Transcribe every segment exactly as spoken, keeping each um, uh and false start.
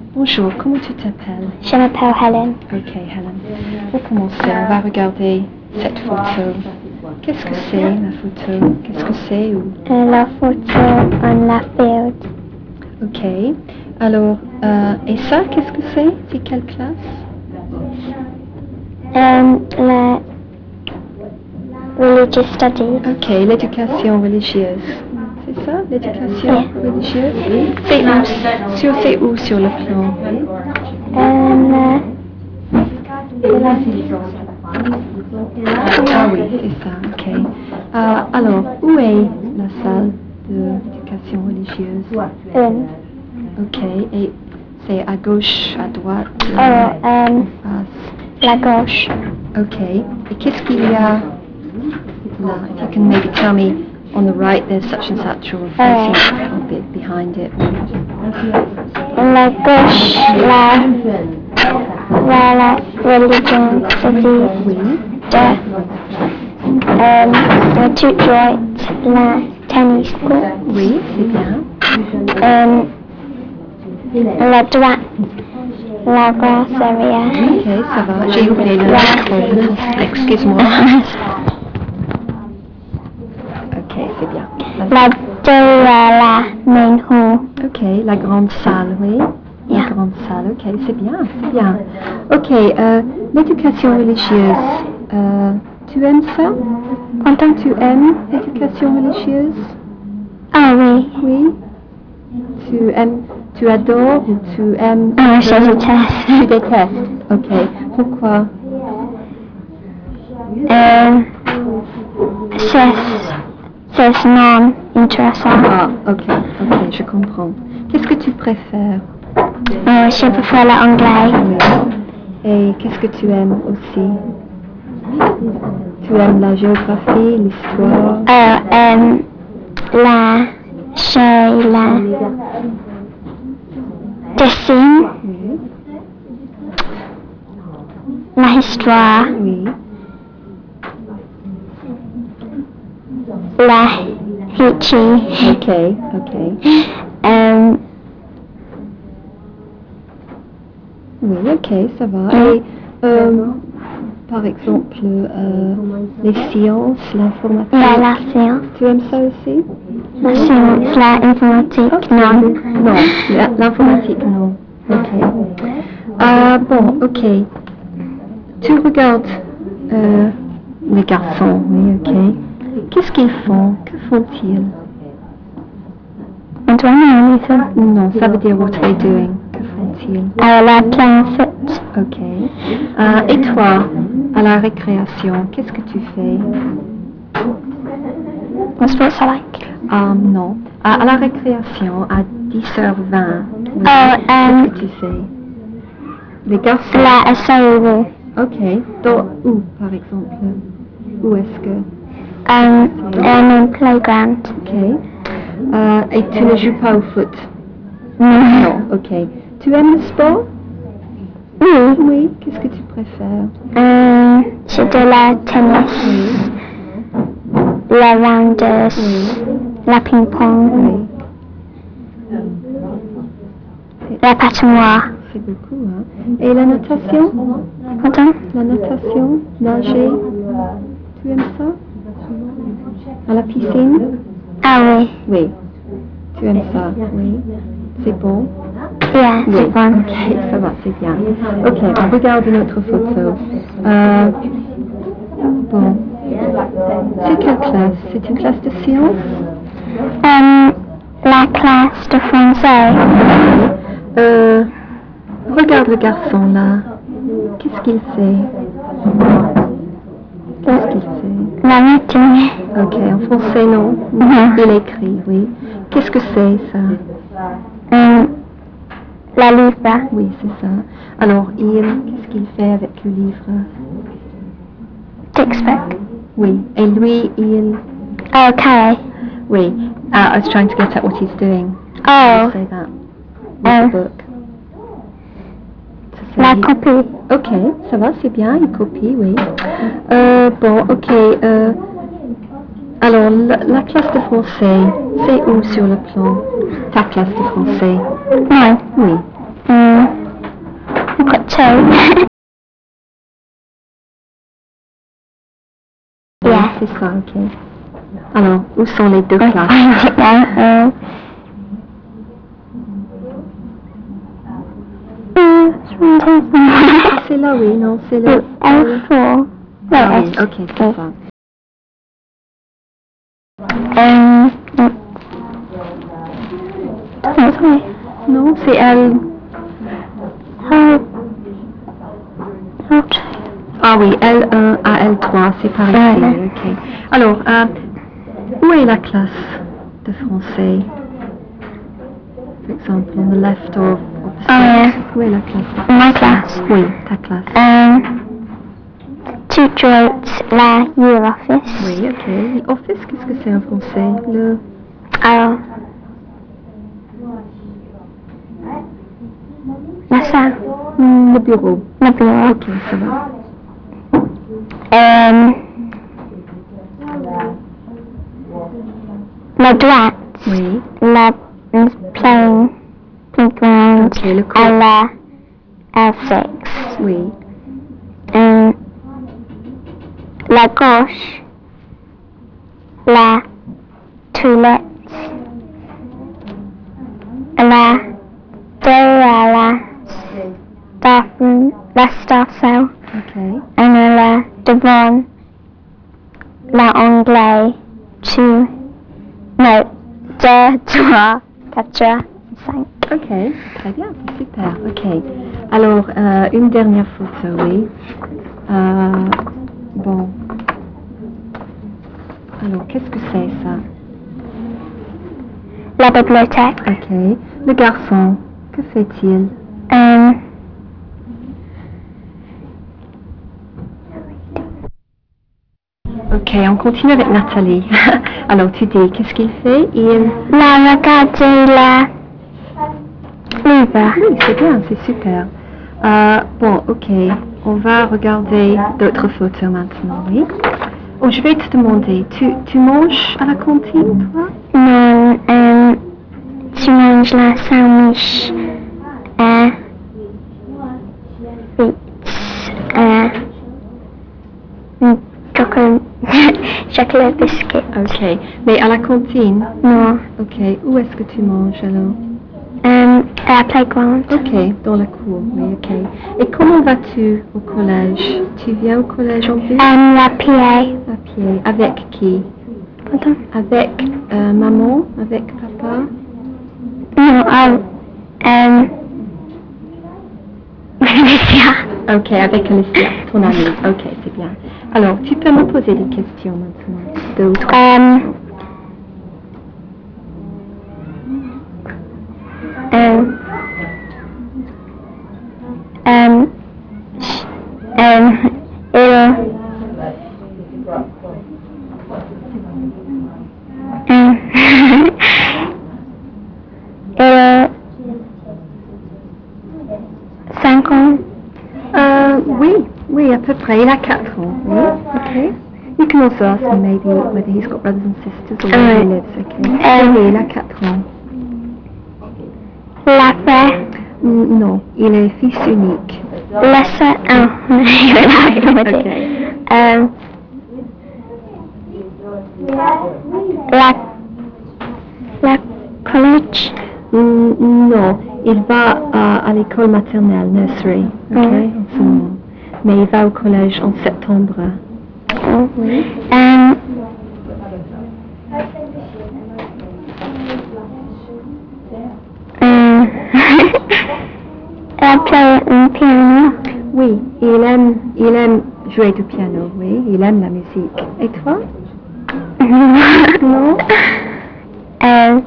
Bonjour, comment tu t'appelles? Je m'appelle Helen. Ok, Helen. Pour commencer, on va regarder cette photo. Qu'est-ce que c'est la photo? Qu'est-ce que c'est ou... Euh, la photo en la field. Ok. Alors, euh, et ça, qu'est-ce que c'est? C'est quelle classe? Euh, la religious studies. Ok, l'éducation religieuse. C'est ça, l'éducation Yeah. religieuse? C'est où, sur, c'est où sur le plan? Euh, Ah oui, c'est ça, ok. Euh, alors, où est la salle d'éducation religieuse? euh, Ok, et c'est à gauche, à droite, oh, euh, en face. la gauche. Ok, et qu'est-ce qu'il y a là? If you can maybe tell me, on the right there's such and such, or facing it, or bit behind it. La gauche, la, la, la religion studies. Oui. De, euh, la toute droite, la tennis court. Oui, c'est bien. Euh, la droite, la brasserie. Ok, ça va. J'ai oublié le micro. Excuse-moi. Ok, c'est bien. La deux, la main hall. Ok, la grande salle, oui. La Yeah. grande salle, ok, c'est bien, c'est bien. Ok, euh, l'éducation religieuse, euh, tu aimes ça? Quentin, tu aimes l'éducation religieuse? Ah oui. Oui. Tu aimes, tu adores ou tu aimes? Ah, je déteste. Tu détestes, ok. Pourquoi? Euh, c'est, c'est non intéressant. Ah, ok, ok, je comprends. Qu'est-ce que tu préfères? Oh, je préfère l'anglais. Oui. Et qu'est-ce que tu aimes aussi? Tu aimes la géographie, l'histoire? Oh, euh, la, j'ai la dessin, Oui. la histoire, Oui. la history. Ok, ok. Euh, Oui, ok, ça va. Et euh, par exemple, euh, les sciences, l'informatique. la, la science. Tu aimes ça aussi? La science, la informatique, non. Non, la- l'informatique, non. Ok. Ah bon, ok. Tu regardes euh, les garçons, oui, ok. Qu'est-ce qu'ils font? Que font-ils? Antoine, Lisa. Non, ça veut dire what are they doing? Que font-ils? Alors, la playing foot. Ok. Euh, et toi, à la récréation, qu'est-ce que tu fais? What sports I like? Ah non. À, à la récréation, à dix heures vingt, oui. Oh, Qu'est-ce um, que tu fais? Les garçons. la S A U. Ok. Dans, où, par exemple? Où est-ce que? Um, in a playground. Ok. Euh, et tu ne joues pas au foot? Non. Non, ok. Tu aimes le sport? Oui. Oui. Qu'est-ce que tu préfères? Um, c'est de la tennis, la rounders, la ping-pong, Oui. la patinoire. C'est beaucoup, hein. Et la natation? Pardon? La natation? Nager? Tu aimes ça? À la piscine? Ah oui. Oui. Tu aimes ça? Oui. C'est bon? Yeah, c'est Oui. bon. Ok, ça va, c'est bien. Ok, on regarde une autre photo. Euh, bon. C'est quelle classe? C'est une classe de sciences? Um, la classe de français. Euh, regarde le garçon là. Qu'est-ce qu'il fait? Qu'est-ce qu'il fait? La meeting. Ok, en français non. Mhm. Il écrit, oui. Qu'est-ce que c'est ça? Um, la livre. Oui, c'est ça. Alors, il, qu'est-ce qu'il fait avec le livre? Textbook. Oui. Et lui, il... Okay. Oui. Uh, I was trying to get at what he's doing. Oh, Say that. Oh. With the book. To say la he- copie. Ok, ça va, c'est bien, il copie, oui. Euh, bon, ok. Euh, alors, la, la classe de français, c'est où sur le plan? Ta classe de français? Non. Oui. Um, c'est ça, ok. Alors, où sont les deux Ouais, classes? euh, euh, Ah, c'est là, oui, non, c'est là. L four. Ah Ouais, oui, S. ok, c'est ça. Euh, non. Attends, attends. Non, c'est L. How, how to- Ah oui, L un à L trois, c'est par ici, Ouais. oui, ok. Alors, euh, où est la classe de français? Par exemple, on the left of, of the Ah, slide. Où est la classe de français? Ma classe. Oui, ta classe. Um, Tutor at la year office. Oui, ok. Office, qu'est-ce que c'est en français? Le... Oh. La salle. Hmm, le bureau. Le bureau. Ok, ça va. Um, la droite. Oui. La playing playground. Ok, le cours. À la L six. Oui. Um, la gauche. La toilette. La deux à la staff room, la staff cell. Ok. Et la devant la anglais. Two. Non. Deux, trois, quatre, cinq. Ok, très bien, c'est super. Ok. Alors, euh, une dernière photo, oui. Euh, bon. Alors, qu'est-ce que c'est ça? La bibliothèque. Ok. Le garçon, que fait-il? Um, Ok, on continue avec Nathalie. Alors, tu dis, qu'est-ce qu'il fait? Il... la regarder la livre. Oui, c'est bien, c'est super. Euh, bon, ok, on va regarder d'autres photos maintenant, oui. Oh, je vais te demander, tu, tu manges à la cantine, toi? Non, um, tu manges la sandwich. Euh, frites. Euh, chocolat, chocolat biscuit. Ok, mais à la cantine? Non. Ok, où est-ce que tu manges alors? Um, à la playground. Ok, dans la cour, oui, ok. Et comment vas-tu au collège? Tu viens au collège en bus? Um, la P A. À pied. Avec qui? Pardon? Avec euh, maman? Avec papa? Non, um, um, Alicia. Ok, avec Alicia, ton amie. Ok, c'est bien. Alors, tu peux me poser des questions maintenant? Deux ou trois. Um, um, um, sh- um, il, um, il, cinq ans. Euh, oui, oui, à peu près. Il a quatre ans. Oui, ok. You can also ask me maybe whether he's got brothers and sisters or where he Alright. lives, okay? Um, oui, il a quatre ans. La frère. Mm, Non, il est fils unique. La sœur. Oh, Ok. um, la, la college. Mm, non, il va à, à l'école maternelle, nursery, ok, Mm. en ce moment. Mais il va au collège en septembre. Oh. Oui. Um, um, elle play un piano. Oui, il aime, il aime jouer du piano, oui, il aime la musique. Et toi? Non? Um,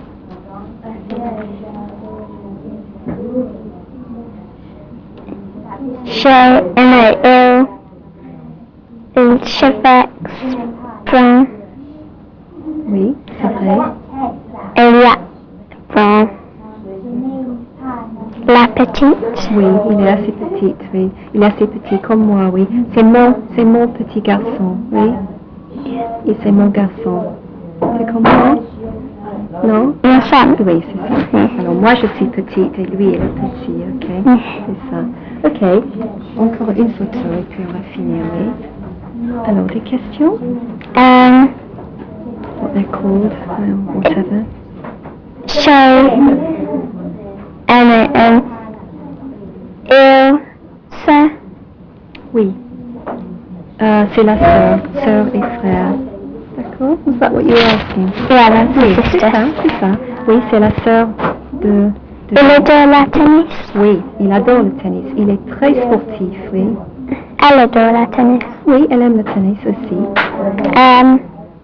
J'ai aimé il, il cheveux brun. Oui, c'est vrai. Il y a brun. La petite. Oui, il est assez petit, oui. Il est assez petit comme moi, oui. C'est mon, c'est mon petit garçon, oui. Et c'est mon garçon. C'est comme moi? Non? Ma femme. Oui, c'est ça. Alors moi je suis petite et lui il est petit, ok? Mm. C'est ça. Ok. Encore une photo et puis on va finir, oui. Alors, des questions? Um, What they're called, um, whatever. show. Um, um, Ilse. Oui. Euh, c'est la sœur, sœur et frère. D'accord? Is that what you were asking? Yeah, that's Oui, my c'est sisters. ça, c'est ça. Oui, c'est la sœur de... de... Il adore la tennis. Oui, il adore le tennis. Il est très sportif, oui. Elle adore la tennis. Oui, elle aime le tennis aussi. Um,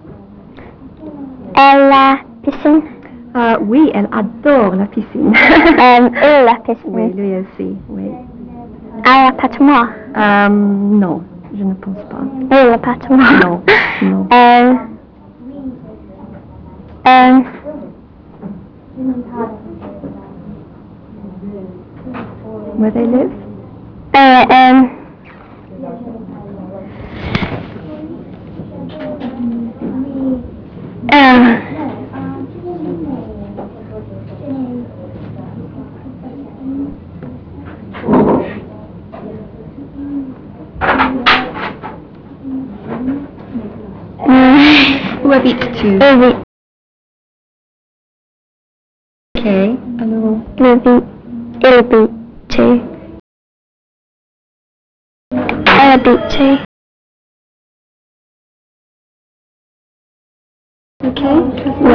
elle la piscine. Ah, oui, elle adore la piscine. Um, il la piscine. Oui, lui aussi, oui. Elle la patinoire. Euh, non, je ne pense pas. Il la patinoire. Non, non. Um, um, Where they live? uh, um, um, Who habite tu? il Ok, alors... vit, il habite tu. Elle habite tu. Ok, Oui.